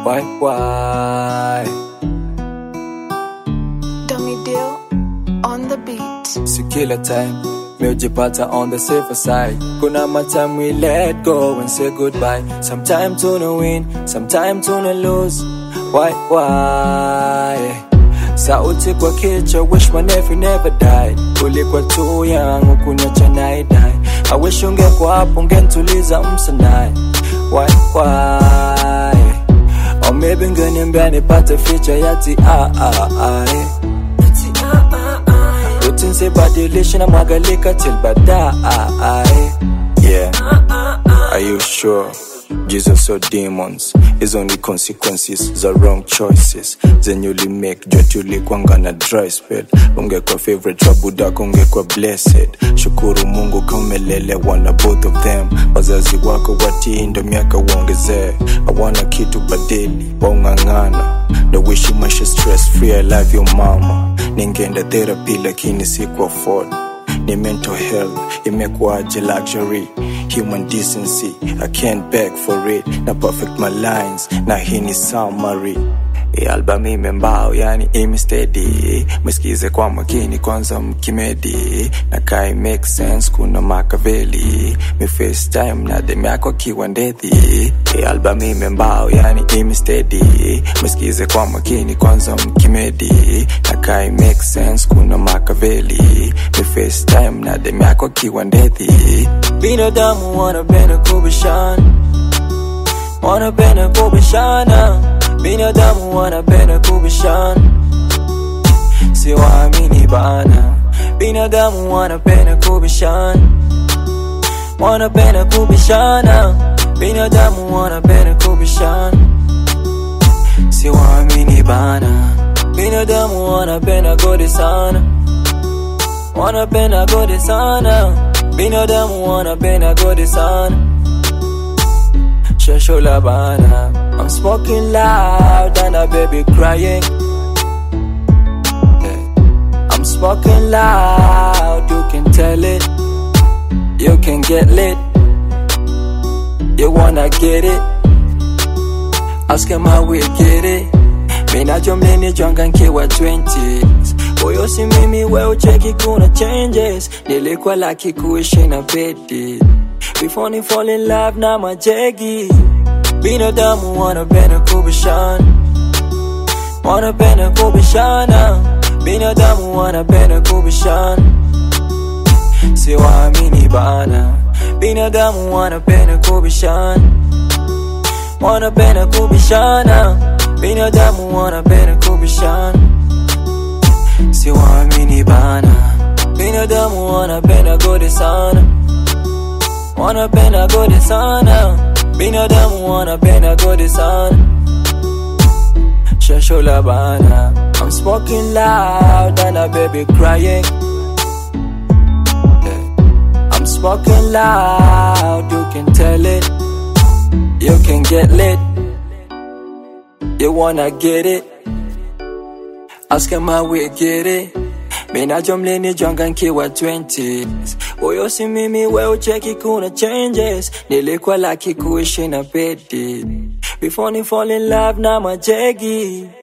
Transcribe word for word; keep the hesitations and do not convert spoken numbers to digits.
Why, why? Dummy deal on the beat. Si kila time mi hujipata on the safer side. Kuna matime we let go and say goodbye. Sometime tuna win, sometime tuna lose. Why, why? Sauti kwa kichwa, wish my nephew never died. Ulikuwa too young, ukuniacha na idai. I wish ungekuwa hapo, ungenituliza msanai. Why, why? Or maybe ngeniambia nipate feature yati ah ah ah. Routine sibadilisha na mwagalika till baadaye. Yeah, are you sure? Jesus or demons is only consequences the wrong choices zenye uli make jot ulikuanga na dry spell. Ungekuwa favorite wa Buddha, ungekuwa blessed. Shukuru Mungu kaumelele wana both of them. Wazazi wako watii ndo miaka uongezee. Hawana kitu badili waungangana. No wish you maisha stress free, I love your mama. Ningeenda therapy lakini siku afford. Ni mental health imekuwaje luxury. Human decency, I can't beg for it. Na perfect my lines, na hii ni summary. Hii album imembao, yani ime steady. Msikize kwa makini kwanza mkimedi. Na kai make sense kuna Machiavelli. Mi FaceTime na dem yako kiwa ndeti. Hii album imembao, yani ime steady. Msikize kwa makini kwanza mkimedi. Na kai make sense kuna Machiavelli. Mi FaceTime na dem yako kiwa ndeti. Binadamu wanapenda kubishana, wanapenda kubishana. Binadamu wanapenda kubishana, si waamini bana. Binadamu wanapenda kubishana, wanapenda kubishana. Binadamu wanapenda kubishana, si waamini bana. Binadamu wanapenda godi sana, wanapenda godi sana. Binadamu wanapenda godi sana. Shasho la bana. I'm smoking loud and a baby crying. Yeah. I'm smoking loud, you can tell it. You can get lit. You wanna get it? Ask him how we get it. Mina jomleni jonga nkiwa twenties. Oyo si mimi we ucheki kuna changes. Nilikuwa laki kuishi na bedi. Before ni fall in love na majegi. Binadamu wanapenda kubishana, wanapenda kubishana. Binadamu wanapenda kubishana, si waamini bana. Binadamu wanapenda kubishana, wanapenda kubishana. Binadamu wanapenda kubishana, si waamini bana. Binadamu wanapenda godi sana, wanapenda godi sana. Binadamu wanapenda godi sana. Shasho la bana. I'm smoking loud and a baby crying. Yeah. I'm smoking loud, you can tell it. You can get lit. You wanna get it? Ask him how we get it. Mina jomleni jonga nkiwa twenties. Oyo si mimi we ucheki kuna changes. Nilikuwa laki kuishi na bedi. Before ni fall in love na majegi.